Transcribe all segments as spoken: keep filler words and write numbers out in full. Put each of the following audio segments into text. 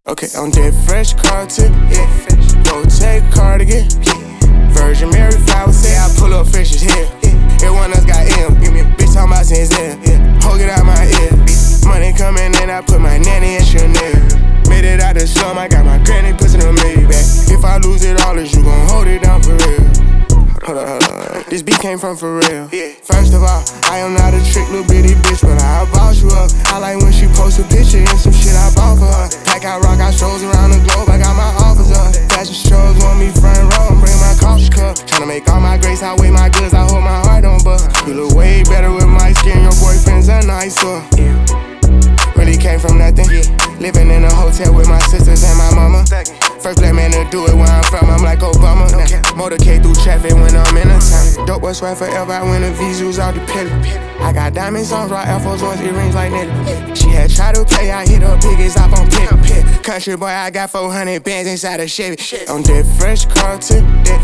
Okay, on that fresh car tip, yeah. Go take cardigan, yeah. Virgin Mary flowers, say I pull up fresh as hell. Yeah. Everyone else got M, bitch talking about since then. Yeah. Hold it out my ear, money coming in, I put my nanny in Chanel. Made it out the slum, I got my granny pussy in the Maybach. If I lose it all, is you gon' hold it down for real? Hold up, hold up. This beat came from for real. Yeah. First of all, I am not a trick little bitty bitch, but I'll boss you up. I like when she posts a picture and some shit I bought for her. Like I rock, I shows around the globe, I got my offers up. Fashion shows want me front row and bring my coffee cup. Tryna make all my grace, I weigh my goods, I hold my heart on bust. You look way better with my skin, your boyfriend's a nicer. Yeah. Really came from nothing. Yeah. Living in a hotel with my sisters and my mama. First black man to do it where I'm from, I'm like Obama. Now, motorcade through traffic when I'm in a town. Dope boy swear forever, I win the V's out the pillar. I got diamonds on, rock Air Force Ones, earrings like Nelly. She had tried to play, I hit her biggest up on pit. Country boy, I got four hundred bands inside a Chevy. On that fresh car tip,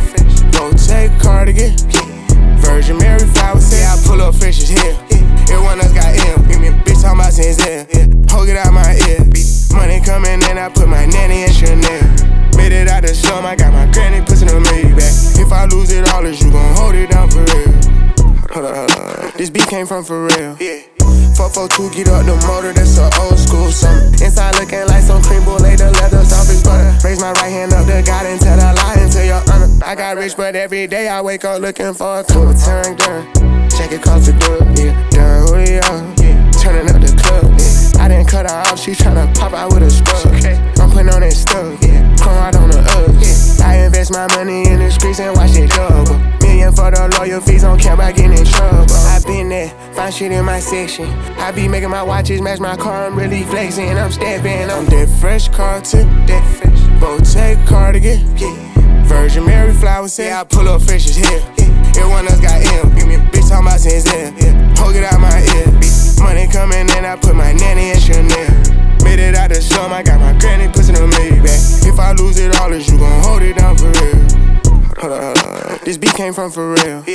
go take cardigan. Virgin Mary flowers, say I pull up fresh as hell. Everyone else got M, bitch talking about since then. Hold it out my ear, money coming in, I put my nanny in Chanel. Made it out the slum, I got my granny pussy in the Maybach. If I lose it all, is you gon' hold it down for real? Hold up, hold up. This beat came from for real. Yeah. four four two, get up the motor, that's a old school summer. Inside looking like some cream brulee, the leather's off his butter. Raise my right hand up to God and tell the lie into your honor. I got rich, but every day I wake up looking for a couple turn gun. Check it cost the dub, yeah. Done who they are, yeah. Turning up the club, yeah. I didn't cut her off, she tryna pop out with a scrub. Okay. I'm putting on that stuff, yeah. Chrome out on the Uggs, yeah. I invest my money in the streets and watch it double. Million for the lawyer fees, don't care about getting in trouble. I been there, find shit in my section. I be making my watches match my car, I'm really flexing. I'm stepping on that fresh car tip, that fresh. Botek cardigan, yeah. Virgin Mary flowers, say I pull up fresh as hell. Everyone else got M, bitch talking about since then. Hold it out my ear, money coming in, I put my nanny in Chanel. Made it out the slum, I got my granny pussy in the Maybach. If I lose it all, is you gon' hold it down for real? Hold up, hold up. This beat came from for real.